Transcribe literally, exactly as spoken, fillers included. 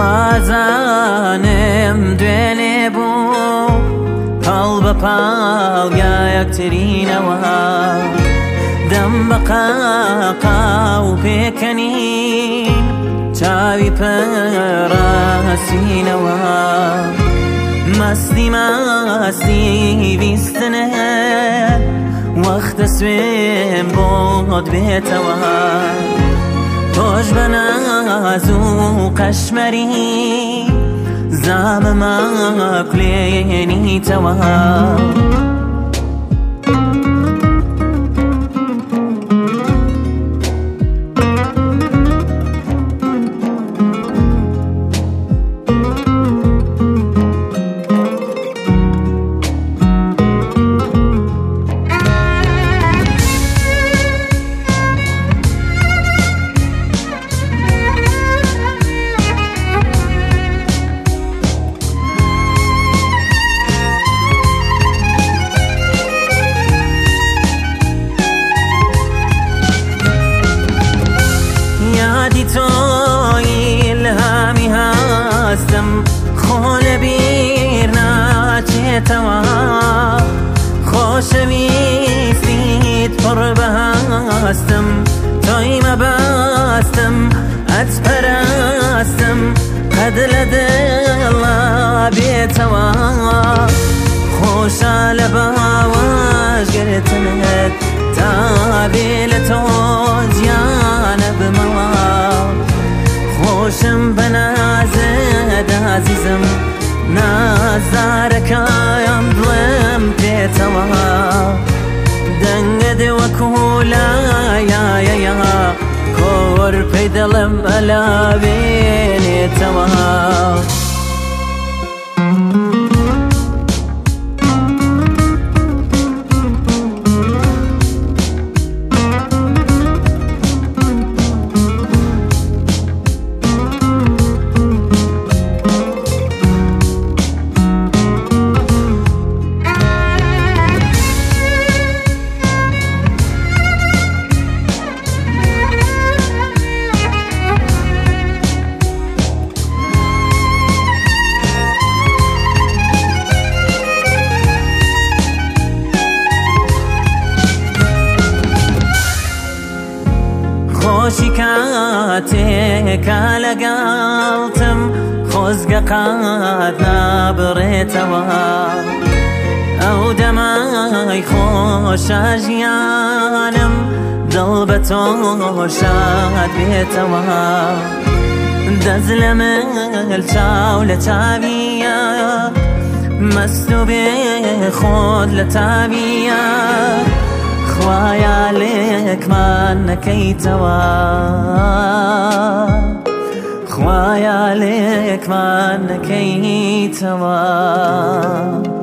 وازانم دوێنێ بوو پاڵ بە پاڵ یا یەکترینەوە دەم بە قاقاو پێکەنین چاوی پەڕاستینەوە مەستی مەستی بیستنە وەختە سوێن بۆت بێتەوە تۆش بە ناز و قەشمەری زامەمە کولێنیتەوە یادی تۆی ئیلهامی هەستم خۆ لەبیر ناچێتەوە خۆشەویستیت پڕ بەهەستم تۆی مەبەستم ئەتپەرەستم قەد لە دڵا بێتەوە خۆشە لە باوەشگرتنت تا بێ لە تۆ گیانە بمەوە خۆشم بە نازت عەزیزم نازدارەکەم دڵم پێتەوە دەنگت وەکو لایایەیە کۆر پێی دڵم ئەلا بێنێتەوە خۆشی کاتێکە لەگەڵتم خۆزگە قات نابڕێتەوە ئەو دەمای خۆشە ژیانم دڵ بە تۆ شاد بێتەوە دەست لە مل چاو لە چاویە مەست و بێ خۆت لە تاویە خوایە لێکمان نەکەیتەوە خوایە لێکمان نەکەیتەوە